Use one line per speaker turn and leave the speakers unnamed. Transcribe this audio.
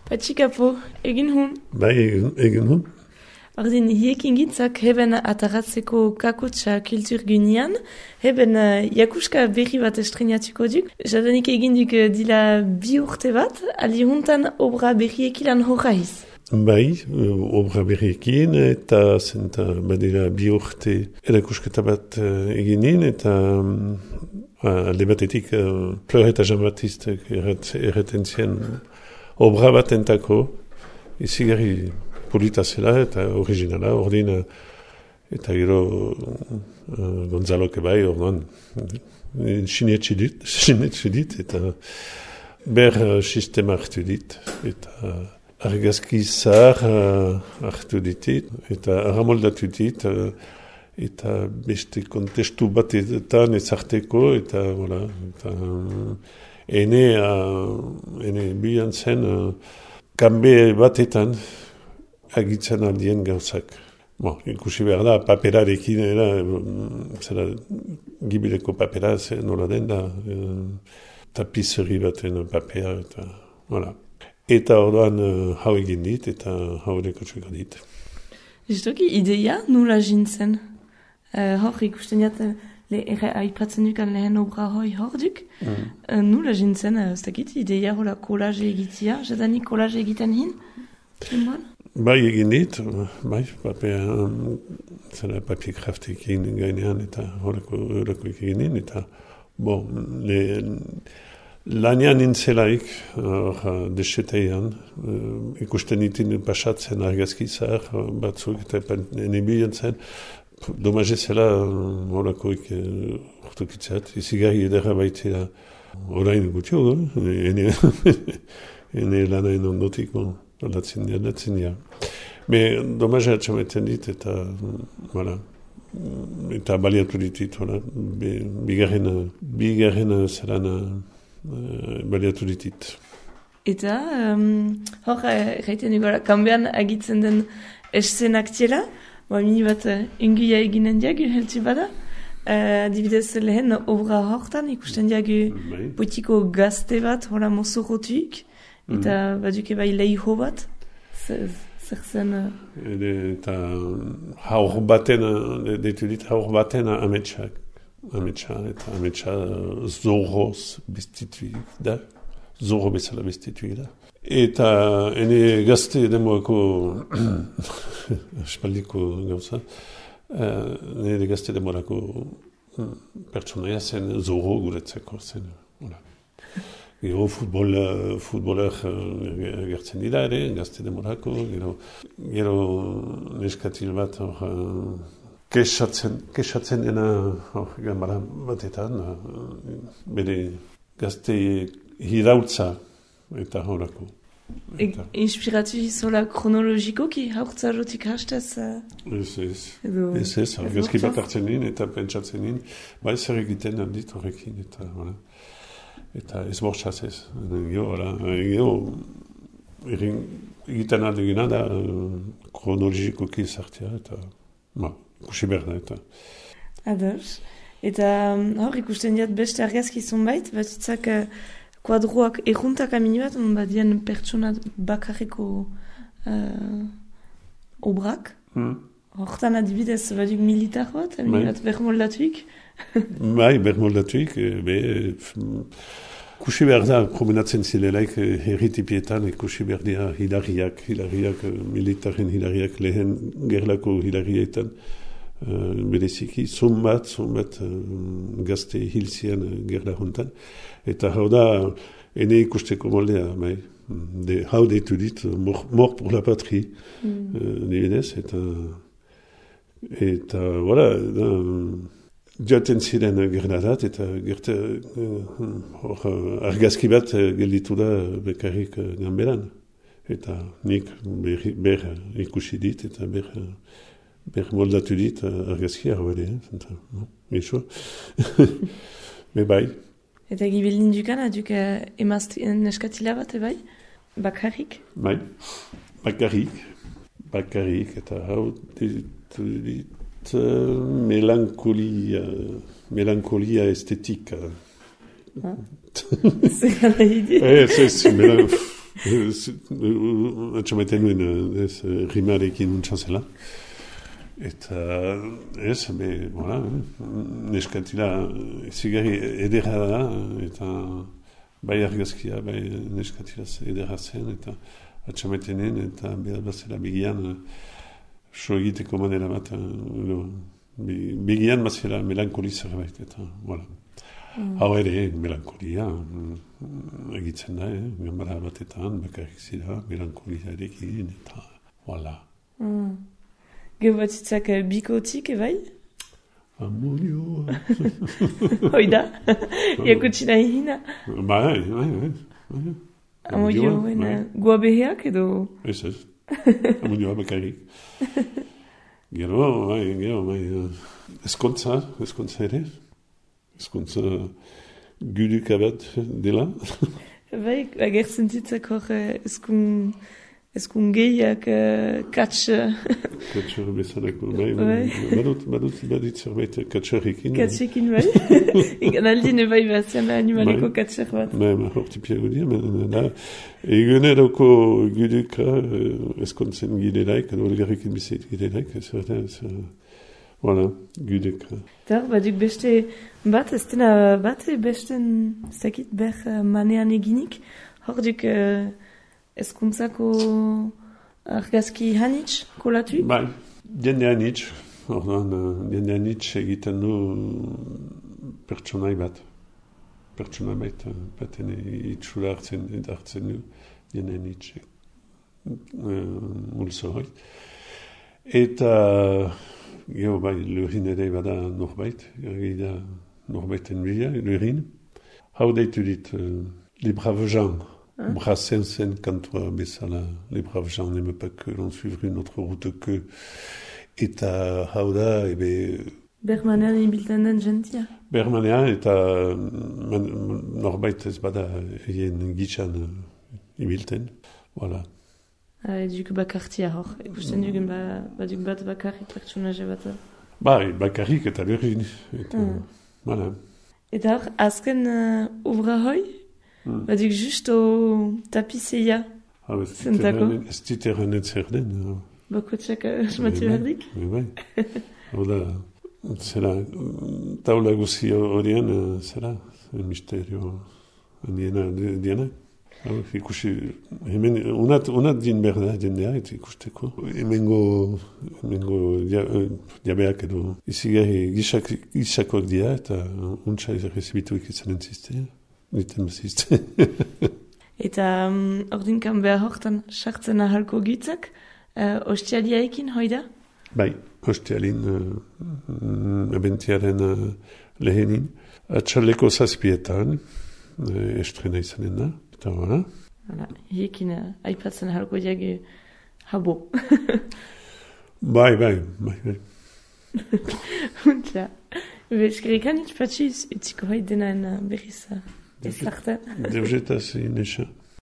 Patxikapo, egin hun.
Bai, egin hun.
Ordin, hiekin gintzak heben ataratzeko kakotxa kultur gunean, heben jakuska berri bat estrenatuko duk. Jadanik egin duk dila 2 urte bat, aldi huntan obra berriekilan horraiz.
Bai, obra berriekin eta zenta badira 2 urte erakusketa bat eginin eta alde batetik Fleur eta Jean-Baptiste erreten zien obra bat entako, izigarri polita zela eta originala, ordin eta gero Gonzalo Kebai, orduan sinetxe dit, eta ber sistema hartu dit, eta argazki zahar hartu ditit, eta arramoldatu dit, eta beste kontestu batetan ezarteko, eta voilà, eta ene bilan zen kanbe batetan agitzen aldien gauzak. Ikusi behar da, paperarekin, zera gibileko papera, nola den da, tapizeri baten papera, eta, voilà. Eta orduan hau egin dit, eta hau dekotxuko dit.
Justoki, ideia nula jintzen? Hor ikusten jaten, aipatzen dukan lehen obra hor duk, nula jintzen, ez dakit, ideia hola kolaje egitia, jadanik kolaje egiten hin?
Bai egin dit, bai, papier kraftekin gainean eta horreko egin, eta lanian nintzelaik, deseteian, ikusten nitin pasatzen argazki zahar batzuk eta nebilen zen, domaje zela horrekoik urtukitzat, izigarri edera baitela orain gutio, ene lanaen ondotik, Latzen dira. Me domaje atxamaiten dit eta, voilà, eta baliatu ditit, voilà, bigarren zelan baliatu ditit.
Eta, hor, gaiten dugu, kanbean agitzen den eszenak txela, mini bat inguia eginen diagu, heltsi bada, adibidez lehen obra hortan, ikusten diagu potiko gazte bat, hola mozorotuik, eta baduke bai lehiho bat, zer zen...
Eta haur baten, deitu dit haur baten ametsak. Eta ametsa zorroz bestituik da, zorro bezala bestituik da. Eta ene gazte demoako, espaldiko gauza, ene gazte demorako pertsonaia zen zorro guretzeko zen. Gero futboler gertzen dira ere, gazte demorako, gero neskatil bat kesatzen dena gambara batetan, bere gazte hirautza eta horako.
Inspiratu izola kronologikoki haurtzarotik hastez?
Ez, argazki bat hartzen nien eta pentsatzen nien, bai zer egiten aldit horrekin eta voilà. Eta ez bortxaz ez. Gero, egiten aldegina da kronologikoki zartia eta ikusi behar da eta.
Ados. Eta hor ikusten diat beste argazki zonbait, batitzak kuadroak erruntak amini bat, badien pertsona bakarreko obrak. Hortan adibidez baduk militar bat, amini bat bermoldatuik.
Bai, bermoldatuik, ikusi behar da, promenatzen zilelaik herritipietan, ikusi behar dira hilariak, militaren hilariak lehen gerlako hilarietan, bereziki, zonbat gazte hilzian gerla hontan, eta hau da, ene ikusteko moldea, bai, hau deitu dit, mort pour la patrie, nibidez, eta, voilà, joaten ziren gernadat, eta argazki bat gelditu da bekarrik ganberan. Eta nik ber ikusi dit, eta ber moldatu dit argazki hau ere. Meixo. Me bai.
Eta gibildin dukan, aduk neskatila bat, bai? Bakarrik?
Bai, bakarrik, eta hau dit melancolia estetika.
C'est la idée.
C'est Atxamaiten nuen rimarekin untxazela. Eta ez, voilà, neskatila zigarri edera da, eta bai argazkia, bai neskatilaz edera zen, eta atxamaitenen, eta behar bazela begian so egiteko manera bat, begian bazela melankoli zerbait, eta, voilà. Hau ere, melankolia egitzen da, gambara batetan, bakarrik zira, melankolia erekin, eta, voilà.
Gero batzitzak bikotik, ebai?
Amonioa.
Hoida? Iakutsi nahi hina?
Bai.
Amonioa goa beheak edo?
Ez. Amonioa bakarrik. Gero, bai, eskontza ere. Eskontza guduka bat dela.
Bai, agertzen zitzak hor eskun gehiak katsa.
Katsa bezalako, bai. Badut zerbait katsarekin.
Katsarekin, bai. Egan aldine bai bazian animaliko katsak bat.
Bai, hortipiago dira. Egun eroko guduka eskontzen gidelaik, edo elgarrekin bizit gidelaik, voilà, guduka.
Eta baduk beste bat, ez dena bat besten zakit ber manean eginik, hor duk eskuntzako argazki hanitz kolatu?
Bai, jende hanitz, jende hanitz egiten du pertsonai bat. Pertsonai bat, baten itxura hartzen du, jende hanitz mulso hori. Eta gero bai, lurin ere bada norbait, da norbaiten bila, lurin. Hau deitu dit, les braves gens. Brassensen kantua bezala, les braves gens n'aiment pas que l'on suivre une autre route que. Eta hau da,
Bermanean ibilten den jentia.
Bermanean eta norbait ez bada egin gitsan ibilten, voilà.
Duk bakartia hor, ikusten dugun baduk bat bakarrik pertsonaje bat.
Bai, bakarrik eta lurin, voilà.
Eta hor, azken obra hoi, baduk just o tapizeia.
Ez diteran ez zer den.
Bakotxak asmatu berdik?
Bai, hau da, zera, taula guzi horien, zera, misterio diena. Ikusi, hemen, unat din berda jendea, eta ikusteko. Hemengo diabeak edo izigarri gisakoak dira, eta untsa errezibituik izanen zizte, niten bazizte.
Eta ordinkan behar hortan sartzen ahalko gitzak, ostialiaekin hoi da?
Bai, ostialin abentiaren lehenin. Atxaleko zazpietan, estrena izanen da. Eta voilà.
Hiekin aipatzen halko diage habo.
Bai.
Untla. Eskerrik anitz patxiz, utziko hoi denaen berriz ezartan.
Deuzetaz inesan.